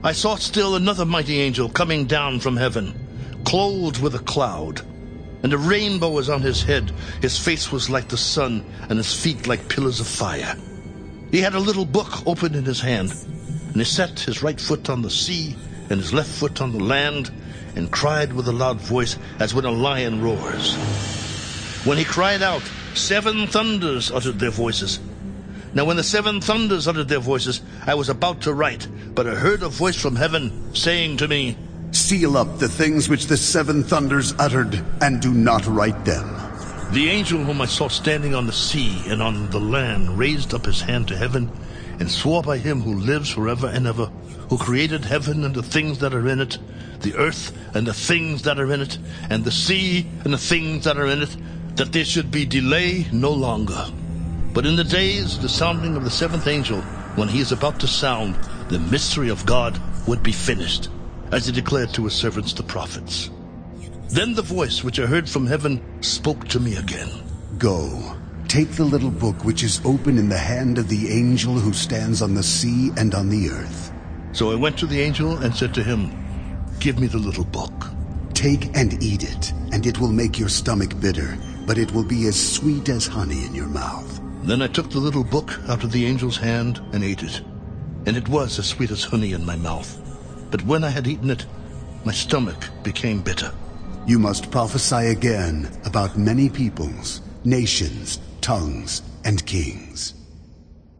I saw still another mighty angel coming down from heaven, clothed with a cloud, and a rainbow was on his head. His face was like the sun, and his feet like pillars of fire. He had a little book open in his hand, and he set his right foot on the sea and his left foot on the land, and cried with a loud voice as when a lion roars. When he cried out, 7 thunders uttered their voices. Now when the 7 thunders uttered their voices, I was about to write, but I heard a voice from heaven saying to me, Seal up the things which the 7 thunders uttered, and do not write them. The angel whom I saw standing on the sea and on the land raised up his hand to heaven, and swore by him who lives forever and ever, who created heaven and the things that are in it, the earth and the things that are in it, and the sea and the things that are in it, that there should be delay no longer. But in the days of the sounding of the 7th angel, when he is about to sound, the mystery of God would be finished, as he declared to his servants the prophets. Then the voice which I heard from heaven spoke to me again. Go, take the little book which is open in the hand of the angel who stands on the sea and on the earth. So I went to the angel and said to him, Give me the little book. Take and eat it, and it will make your stomach bitter, but it will be as sweet as honey in your mouth. Then I took the little book out of the angel's hand and ate it, and it was as sweet as honey in my mouth. But when I had eaten it, my stomach became bitter. You must prophesy again about many peoples, nations, tongues, and kings.